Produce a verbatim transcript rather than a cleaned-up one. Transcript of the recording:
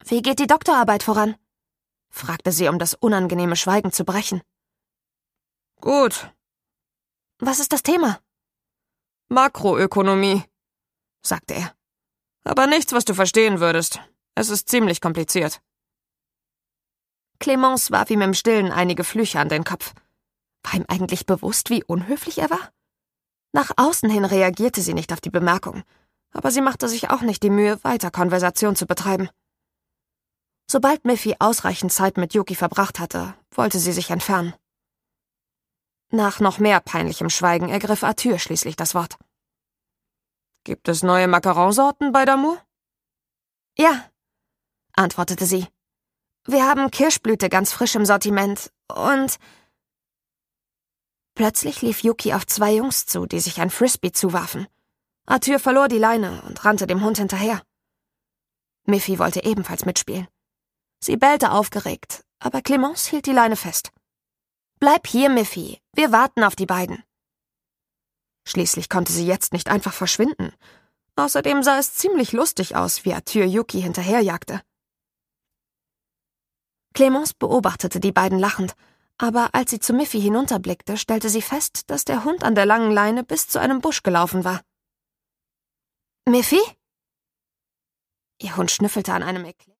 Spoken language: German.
»Wie geht die Doktorarbeit voran?« fragte sie, um das unangenehme Schweigen zu brechen. »Gut.« »Was ist das Thema?« »Makroökonomie«, sagte er. »Aber nichts, was du verstehen würdest. Es ist ziemlich kompliziert.« Clemence warf ihm im Stillen einige Flüche an den Kopf. War ihm eigentlich bewusst, wie unhöflich er war? Nach außen hin reagierte sie nicht auf die Bemerkung, aber sie machte sich auch nicht die Mühe, weiter Konversation zu betreiben. Sobald Miffy ausreichend Zeit mit Yuki verbracht hatte, wollte sie sich entfernen. Nach noch mehr peinlichem Schweigen ergriff Arthur schließlich das Wort. »Gibt es neue Macaronsorten bei Damour?« »Ja«, antwortete sie. »Wir haben Kirschblüte ganz frisch im Sortiment und...« Plötzlich lief Yuki auf zwei Jungs zu, die sich ein Frisbee zuwarfen. Arthur verlor die Leine und rannte dem Hund hinterher. Miffy wollte ebenfalls mitspielen. Sie bellte aufgeregt, aber Clemence hielt die Leine fest. »Bleib hier, Miffy, wir warten auf die beiden.« Schließlich konnte sie jetzt nicht einfach verschwinden. Außerdem sah es ziemlich lustig aus, wie Arthur Yuki hinterherjagte. Clemence beobachtete die beiden lachend, aber als sie zu Miffy hinunterblickte, stellte sie fest, dass der Hund an der langen Leine bis zu einem Busch gelaufen war. »Miffy?« Ihr Hund schnüffelte an einem Eklat.